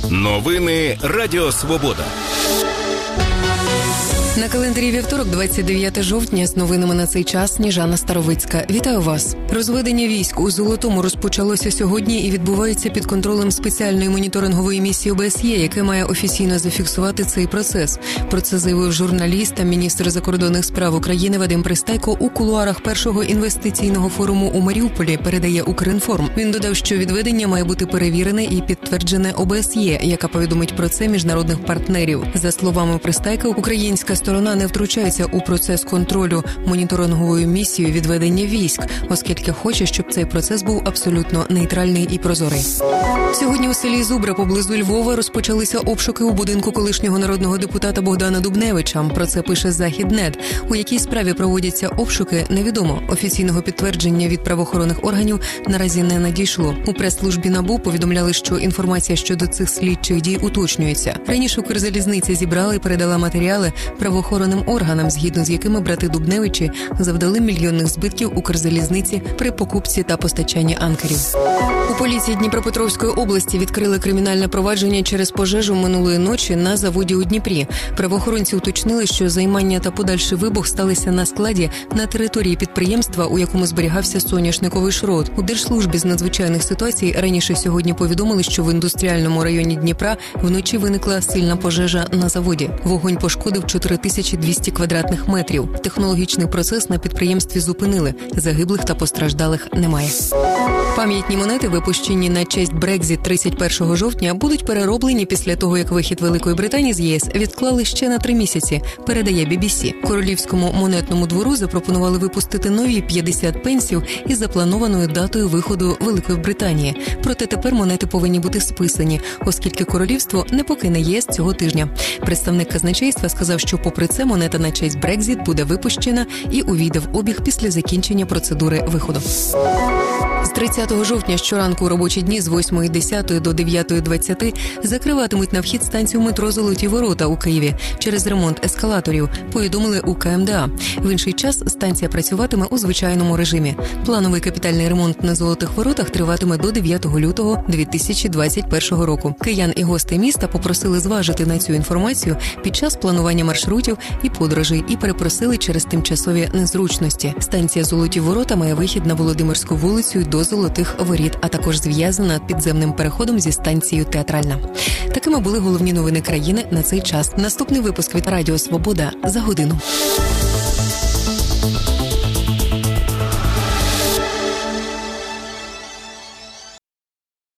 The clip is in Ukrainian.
Новини Радіо Свобода. На календарі вівторок, 29 жовтня, з новинами на цей час Сніжана Старовицька. Вітаю вас. Розведення військ у Золотому розпочалося сьогодні і відбувається під контролем спеціальної моніторингової місії ОБСЄ, яка має офіційно зафіксувати цей процес. Про це заявив журналіст та міністр закордонних справ України Вадим Пристайко у кулуарах першого інвестиційного форуму у Маріуполі, передає Укрінформ. Він додав, що відведення має бути перевірене і підтверджене ОБСЄ, яка повідомить про це міжнародних партнерів. За словами Пристайка, українська сторона не втручається у процес контролю моніторинговою місією відведення військ, оскільки хоче, щоб цей процес був абсолютно нейтральний і прозорий. Сьогодні у селі Зубра поблизу Львова розпочалися обшуки у будинку колишнього народного депутата Богдана Дубневича. Про це пише Західнет. У якій справі проводяться обшуки, невідомо. Офіційного підтвердження від правоохоронних органів наразі не надійшло. У прес-службі НАБУ повідомляли, що інформація щодо цих слідчих дій уточнюється. Раніше Укрзалізниця зібрала і передала матеріали правоохоронним органам, згідно з якими брати Дубневичі завдали мільйонних збитків Укрзалізниці при покупці та постачанні анкерів. У поліції Дніпропетровської області відкрили кримінальне провадження через пожежу минулої ночі на заводі у Дніпрі. Правоохоронці уточнили, що займання та подальший вибух сталися на складі на території підприємства, у якому зберігався соняшниковий шрот. У Держслужбі з надзвичайних ситуацій раніше сьогодні повідомили, що в індустріальному районі Дніпра вночі виникла сильна пожежа на заводі. Вогонь пошкодив 4200 квадратних метрів. Технологічний процес на підприємстві зупинили. Загиблих та постраждалих немає. Пам'ятні монети, випущені на честь Брекзіт 31 жовтня, будуть перероблені після того, як вихід Великої Британії з ЄС відклали ще на 3 місяці, передає BBC. Королівському монетному двору запропонували випустити нові 50 пенсів із запланованою датою виходу Великої Британії. Проте тепер монети повинні бути списані, оскільки королівство не покине ЄС цього тижня. Представник казначейства сказав, що попри це монета на честь Брекзіт буде випущена і увійде в обіг після закінчення процедури виходу. З 30 жовтня щоранку у робочі дні з 8:10 до 9:20 закриватимуть на вхід станцію метро «Золоті ворота» у Києві через ремонт ескалаторів, повідомили у КМДА. В інший час станція працюватиме у звичайному режимі. Плановий капітальний ремонт на «Золотих воротах» триватиме до 9 лютого 2021 року. Киян і гостей міста попросили зважити на цю інформацію під час планування маршрутів і подорожей і перепросили через тимчасові незручності. Станція «Золоті ворота» має вихід на Володимирську вулицю до Золотих воріт, а також зв'язана підземним переходом зі станцією Театральна. Такими були головні новини країни на цей час. Наступний випуск від Радіо Свобода за годину.